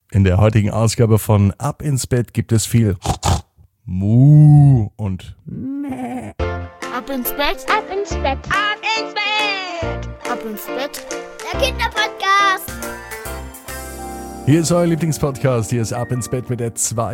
In der heutigen Ausgabe von Ab ins Bett gibt es viel Mu und Mäh. Ab ins Bett, ab ins Bett, ab ins Bett, ab ins Bett, der Kinderpodcast. Hier ist euer Lieblingspodcast, hier ist Ab ins Bett mit der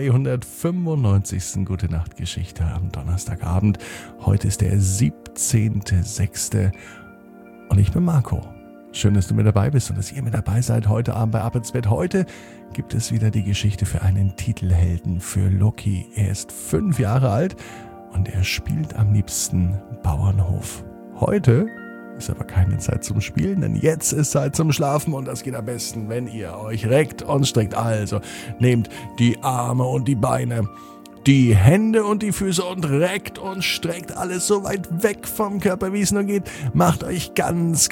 295. Gute-Nacht-Geschichte am Donnerstagabend. Heute ist der 17.06. und ich bin Marco. Schön, dass du mit dabei bist und dass ihr mit dabei seid heute Abend bei Ab ins Bett. Heute gibt es wieder die Geschichte für einen Titelhelden, für Loki. Er ist 5 Jahre alt und er spielt am liebsten Bauernhof. Heute ist aber keine Zeit zum Spielen, denn jetzt ist Zeit zum Schlafen und das geht am besten, wenn ihr euch reckt und streckt. Also nehmt die Arme und die Beine, die Hände und die Füße und reckt und streckt alles so weit weg vom Körper, wie es nur geht. Macht euch ganz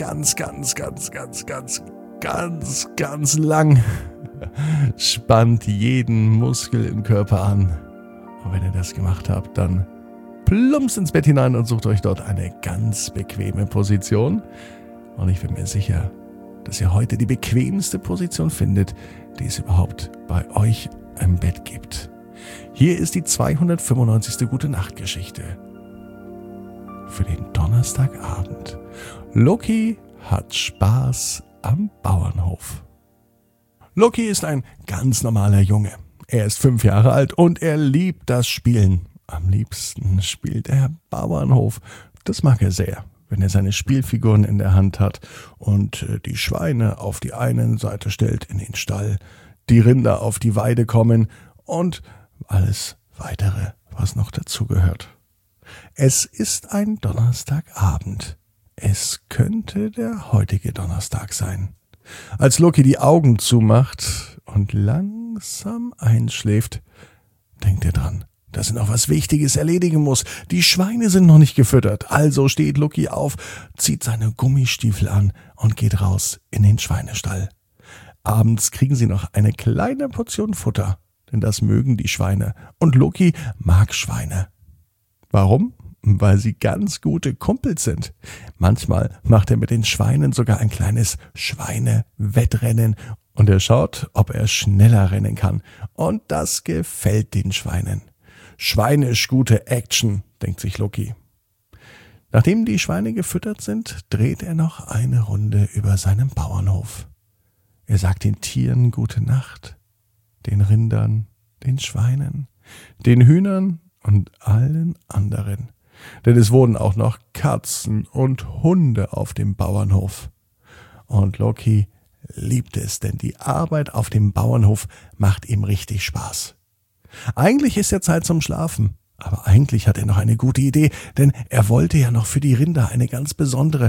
lang. Spannt jeden Muskel im Körper an. Und wenn ihr das gemacht habt, dann plumpst ins Bett hinein und sucht euch dort eine ganz bequeme Position. Und ich bin mir sicher, dass ihr heute die bequemste Position findet, die es überhaupt bei euch im Bett gibt. Hier ist die 295. Gute-Nacht-Geschichte für den Donnerstagabend. Loki hat Spaß am Bauernhof. Loki ist ein ganz normaler Junge. Er ist 5 Jahre alt und er liebt das Spielen. Am liebsten spielt er Bauernhof. Das mag er sehr, wenn er seine Spielfiguren in der Hand hat und die Schweine auf die eine Seite stellt in den Stall, die Rinder auf die Weide kommen und alles weitere, was noch dazugehört. Es ist ein Donnerstagabend. Es könnte der heutige Donnerstag sein. Als Loki die Augen zumacht und langsam einschläft, denkt er dran, dass er noch was Wichtiges erledigen muss. Die Schweine sind noch nicht gefüttert. Also steht Loki auf, zieht seine Gummistiefel an und geht raus in den Schweinestall. Abends kriegen sie noch eine kleine Portion Futter, denn das mögen die Schweine. Und Loki mag Schweine. Warum? Weil sie ganz gute Kumpels sind. Manchmal macht er mit den Schweinen sogar ein kleines Schweinewettrennen und er schaut, ob er schneller rennen kann. Und das gefällt den Schweinen. Schweinisch gute Action, denkt sich Loki. Nachdem die Schweine gefüttert sind, dreht er noch eine Runde über seinen Bauernhof. Er sagt den Tieren gute Nacht, den Rindern, den Schweinen, den Hühnern und allen anderen. Denn es wurden auch noch Katzen und Hunde auf dem Bauernhof. Und Loki liebt es, denn die Arbeit auf dem Bauernhof macht ihm richtig Spaß. Eigentlich ist ja Zeit zum Schlafen, aber eigentlich hat er noch eine gute Idee, denn er wollte ja noch für die Rinder eine ganz besondere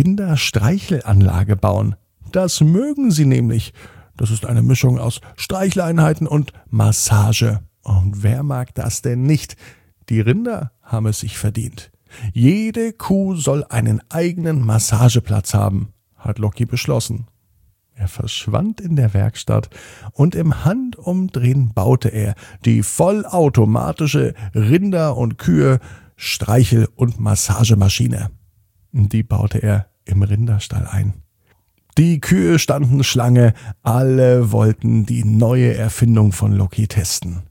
Rinderstreichelanlage bauen. Das mögen sie nämlich. Das ist eine Mischung aus Streicheleinheiten und Massage. Und wer mag das denn nicht? Die Rinder haben es sich verdient. Jede Kuh soll einen eigenen Massageplatz haben, hat Loki beschlossen. Er verschwand in der Werkstatt und im Handumdrehen baute er die vollautomatische Rinder- und Kühe-, Streichel- und Massagemaschine. Die baute er im Rinderstall ein. Die Kühe standen Schlange, alle wollten die neue Erfindung von Loki testen.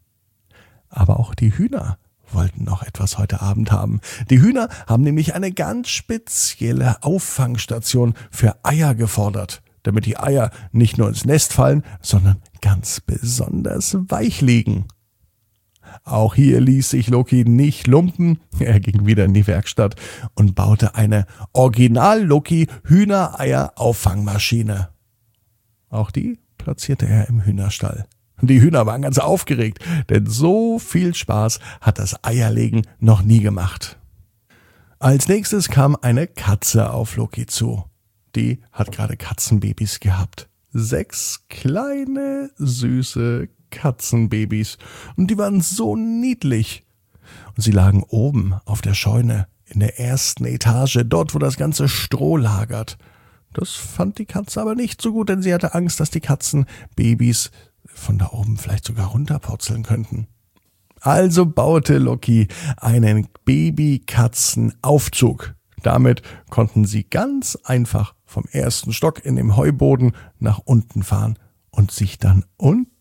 Aber auch die Hühner wollten noch etwas heute Abend haben. Die Hühner haben nämlich eine ganz spezielle Auffangstation für Eier gefordert, damit die Eier nicht nur ins Nest fallen, sondern ganz besonders weich liegen. Auch hier ließ sich Loki nicht lumpen. Er ging wieder in die Werkstatt und baute eine Original-Loki-Hühnereier-Auffangmaschine. Auch die platzierte er im Hühnerstall. Die Hühner waren ganz aufgeregt, denn so viel Spaß hat das Eierlegen noch nie gemacht. Als nächstes kam eine Katze auf Loki zu. Die hat gerade Katzenbabys gehabt. 6 kleine, süße Katzenbabys. Und die waren so niedlich. Und sie lagen oben auf der Scheune, in der ersten Etage, dort, wo das ganze Stroh lagert. Das fand die Katze aber nicht so gut, denn sie hatte Angst, dass die Katzenbabys von da oben vielleicht sogar runterpurzeln könnten. Also baute Loki einen Babykatzenaufzug. Damit konnten sie ganz einfach vom ersten Stock in dem Heuboden nach unten fahren und sich dann unten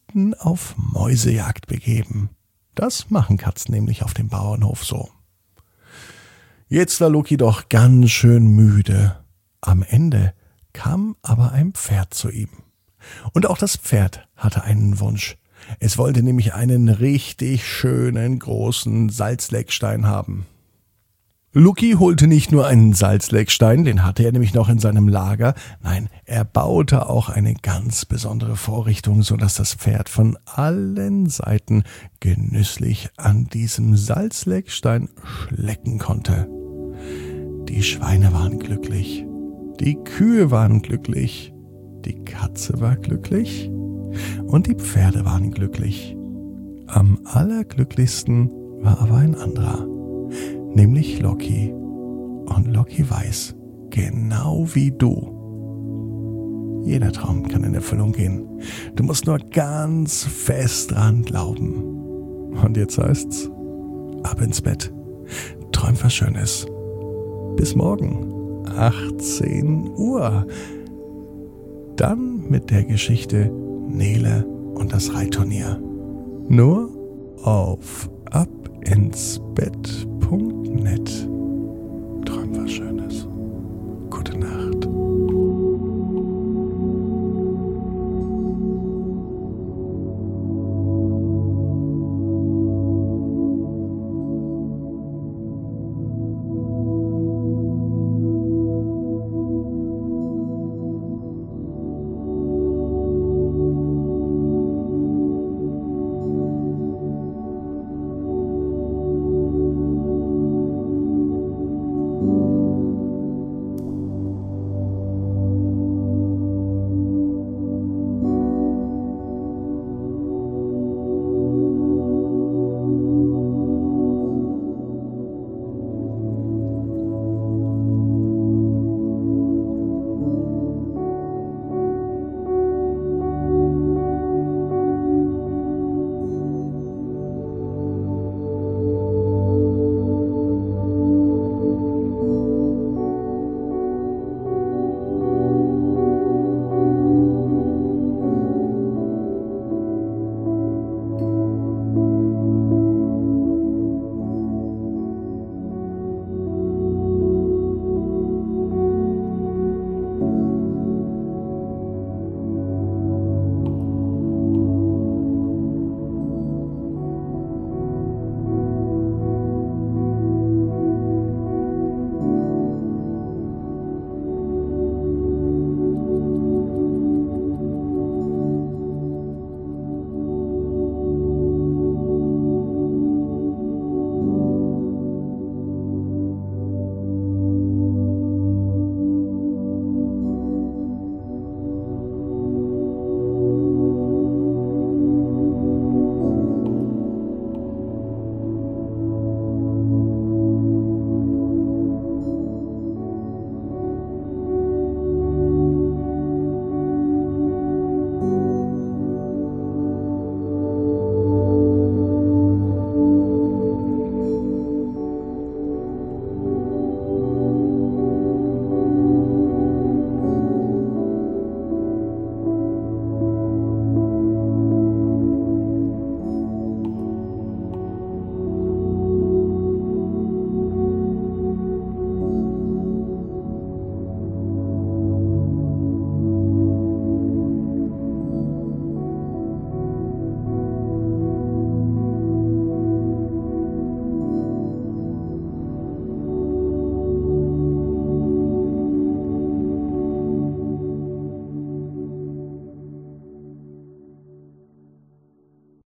wollten auf Mäusejagd begeben. Das machen Katzen nämlich auf dem Bauernhof so. Jetzt war Loki doch ganz schön müde. Am Ende kam aber ein Pferd zu ihm. Und auch das Pferd hatte einen Wunsch. Es wollte nämlich einen richtig schönen großen Salzleckstein haben. Loki holte nicht nur einen Salzleckstein, den hatte er nämlich noch in seinem Lager. Nein, er baute auch eine ganz besondere Vorrichtung, sodass das Pferd von allen Seiten genüsslich an diesem Salzleckstein schlecken konnte. Die Schweine waren glücklich, die Kühe waren glücklich, die Katze war glücklich und die Pferde waren glücklich. Am allerglücklichsten war aber ein anderer. Nämlich Loki. Und Loki weiß, genau wie du, jeder Traum kann in Erfüllung gehen. Du musst nur ganz fest dran glauben. Und jetzt heißt's, ab ins Bett. Träum was Schönes. Bis morgen, 18 Uhr. Dann mit der Geschichte Nele und das Reitturnier. Nur auf abinsbett.net. Träum was Schönes.